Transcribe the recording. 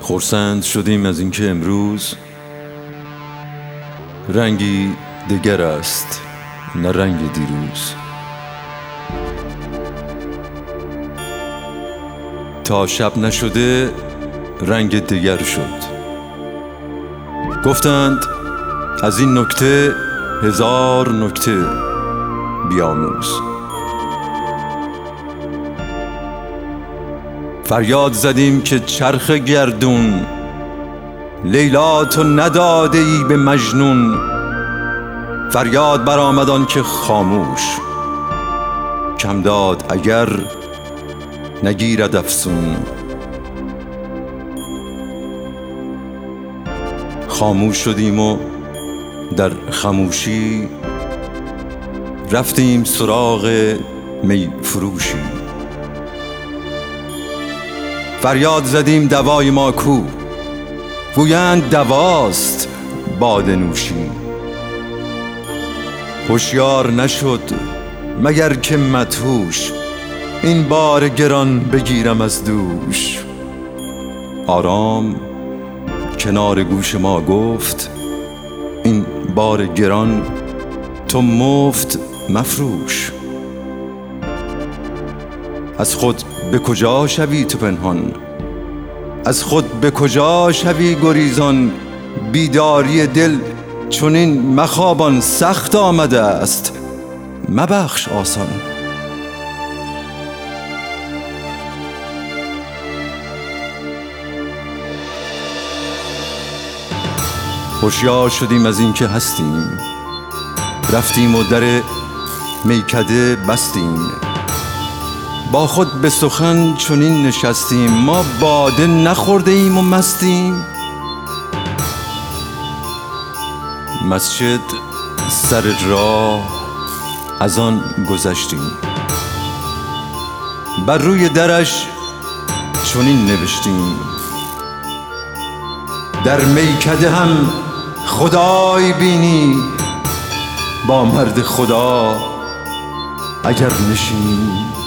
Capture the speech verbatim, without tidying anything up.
خرسند شدیم از اینکه امروز رنگی دگر است نه رنگ دیروز. تا شب نشده رنگ دگر شد. گفتند از این نکته هزار نکته بیاموز. فریاد زدیم که چرخ گردون لیلا تو نداده ای به مجنون. فریاد برآمد آن که خاموش کم داد اگر نگیرد افسون. خاموش شدیم و در خاموشی رفتیم سراغ می فروشی. فریاد زدیم دوای ما کو؟ گویند دواست باده نوشی. هوشیار نشد مگر که مدهوش این بار گران بگیرم از دوش. آرام کنار گوش ما گفت این بار گران تو مفت مفروش. از خود به کجا شوی تو پنهان؟ از خود به کجا شوی گریزان؟ بیداری دل چنین مخوابان سخت آمده است مبخش آسان. هوشیار شدیم از این که هستیم، رفتیم و در میکده بستیم. با خود به سخن چنین نشستیم ما باده نخورده ایم و مستیم. مسجد سر راه از آن گذشتیم، بر روی درش چنین نوشتیم در میکده هم خدای بینی با مرد خدا اگر نشینی.